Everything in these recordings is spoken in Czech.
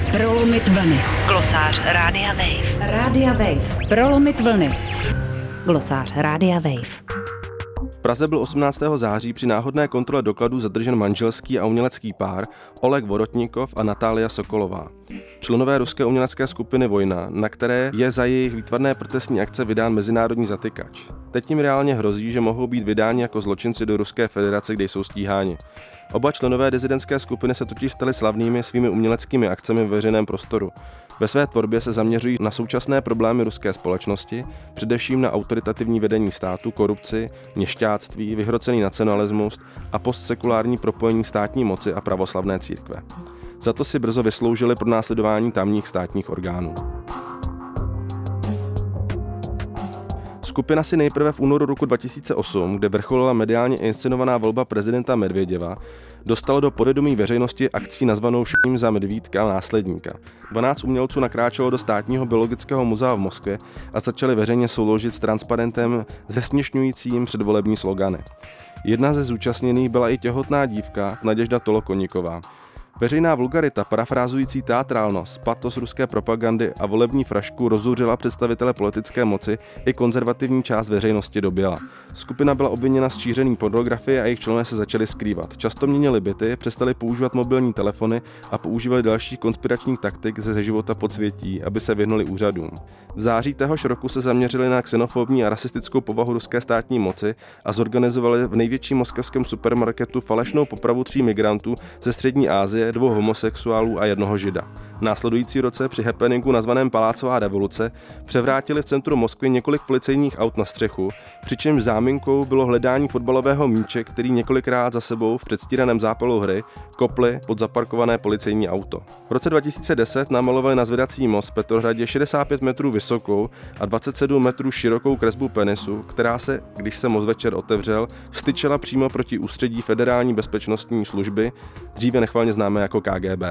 Prolomit vlny. Glosář Rádia Wave. Rádia Wave. Prolomit vlny. Glosář Rádia Wave. V Praze byl 18. září při náhodné kontrole dokladů zadržen manželský a umělecký pár Oleg Vorotníkov a Natália Sokolová. Členové ruské umělecké skupiny Vojna, na které je za jejich výtvarné protestní akce vydán mezinárodní zatykač. Teď jim reálně hrozí, že mohou být vydáni jako zločinci do Ruské federace, kde jsou stíháni. Oba členové disidentské skupiny se totiž stali slavnými svými uměleckými akcemi v veřejném prostoru. Ve své tvorbě se zaměřují na současné problémy ruské společnosti, především na autoritativní vedení státu, korupci, měšťáctví, vyhrocený nacionalismus a postsekulární propojení státní moci a pravoslavné církve. Za to si brzo vysloužili pronásledování tamních státních orgánů. Skupina si nejprve v únoru roku 2008, kde vrcholila mediálně inscenovaná volba prezidenta Medvěděva, dostala do povědomí veřejnosti akcí nazvanou Šuním za Medvídka a následníka. 12 umělců nakráčelo do státního biologického muzea v Moskvě a začali veřejně souložit s transparentem zesměšňujícím předvolební slogany. Jedna ze zúčastněných byla i těhotná dívka Naděžda Tolokonníková. Veřejná vulgarita, parafrázující teatrálnost, patos ruské propagandy a volební frašku rozzuřila představitele politické moci i konzervativní část veřejnosti do běla. Skupina byla obviněna z šíření pornografie a jejich členové se začali skrývat. Často měnili byty, přestali používat mobilní telefony a používali dalších konspiračních taktik ze života podsvětí, aby se vyhnuli úřadům. V září téhož roku se zaměřili na xenofobní a rasistickou povahu ruské státní moci a zorganizovali v největším moskevském supermarketu falešnou popravu 3 migrantů ze střední Asie, 2 homosexuálů a 1 žida. V následující roce při happeningu nazvaném Palácová revoluce převrátili v centru Moskvy několik policejních aut na střechu, přičemž záminkou bylo hledání fotbalového míče, který několikrát za sebou v předstíraném zápalu hry kopli pod zaparkované policejní auto. V roce 2010 namalovali na zvedací most v Petrohradě 65 metrů vysokou a 27 metrů širokou kresbu penisu, která se, když se most večer otevřel, vstyčila přímo proti ústředí Federální bezpečnostní služby, dříve nechvalně známé jako KGB.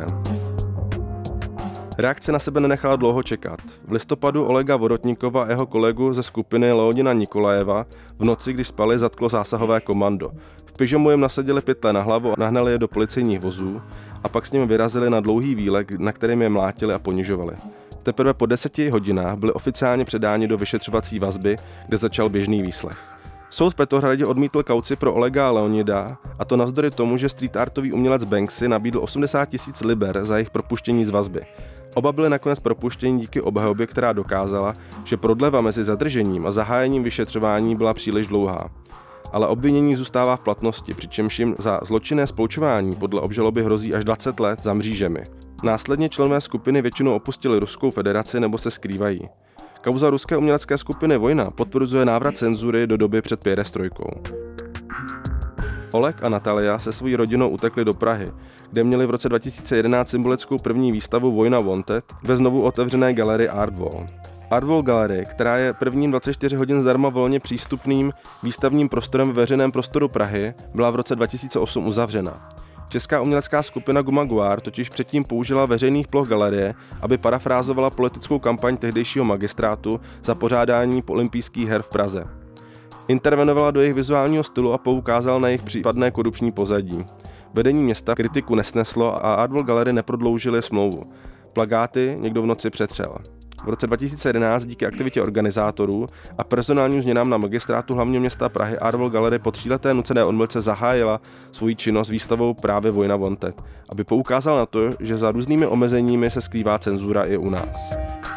Reakce na sebe nenechala dlouho čekat. V listopadu Olega Vorotníkova a jeho kolegu ze skupiny Leonida Nikolajeva v noci, když spali, zatklo zásahové komando. V pyžamu jim nasadili pytle na hlavu a nahnali je do policejních vozů a pak s nimi vyrazili na dlouhý výlek, na kterém je mlátili a ponižovali. Teprve po 10 hodinách byli oficiálně předáni do vyšetřovací vazby, kde začal běžný výslech. Soud v Petrohradě odmítl kauci pro Olega a Leonida, a to navzdory tomu, že street artový umělec Banksy nabídl 80 000 liber za jejich propuštění z vazby. Oba byli nakonec propuštěni díky obhajobě, která dokázala, že prodleva mezi zadržením a zahájením vyšetřování byla příliš dlouhá. Ale obvinění zůstává v platnosti, přičemž jim za zločinné spolčování podle obžaloby hrozí až 20 let za mřížemi. Následně členové skupiny většinou opustili Ruskou federaci nebo se skrývají. Kauza ruské umělecké skupiny Vojna potvrzuje návrat cenzury do doby před pěrestrojkou. Oleg a Natalia se svojí rodinou utekli do Prahy, kde měli v roce 2011 symbolickou první výstavu Vojna Wanted ve znovu otevřené galerii Art Wall. Art Wall Gallery, která je prvním 24 hodin zdarma volně přístupným výstavním prostorem v veřejném prostoru Prahy, byla v roce 2008 uzavřena. Česká umělecká skupina Gumaguar totiž předtím použila veřejných ploch galerie, aby parafrázovala politickou kampaň tehdejšího magistrátu za pořádání olympijských her v Praze. Intervenovala do jejich vizuálního stylu a poukázala na jejich případné korupční pozadí. Vedení města kritiku nesneslo a Art Wall Gallery neprodloužili smlouvu. Plakáty někdo v noci přetřel. V roce 2011 díky aktivitě organizátorů a personálním změnám na magistrátu hlavního města Prahy Art Wall Gallery po 3leté nucené odmlce zahájila svoji činnost výstavou právě Vojna Wanted, aby poukázala na to, že za různými omezeními se skrývá cenzura i u nás.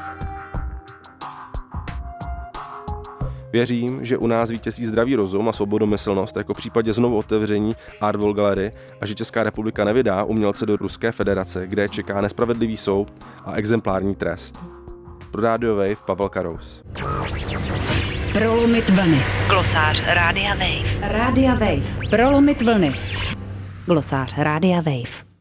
Věřím, že u nás vítězí zdravý rozum a svobodomyslnost, jako v případě znovu otevření Art Wall Gallery, a že Česká republika nevydá umělce do Ruské federace, kde čeká nespravedlivý soud a exemplární trest. Pro Radio Wave Pavel Karous. Prolomit vlny. Glosář Rádia Wave. Rádia Wave. Prolomit vlny. Glosář Rádia Wave.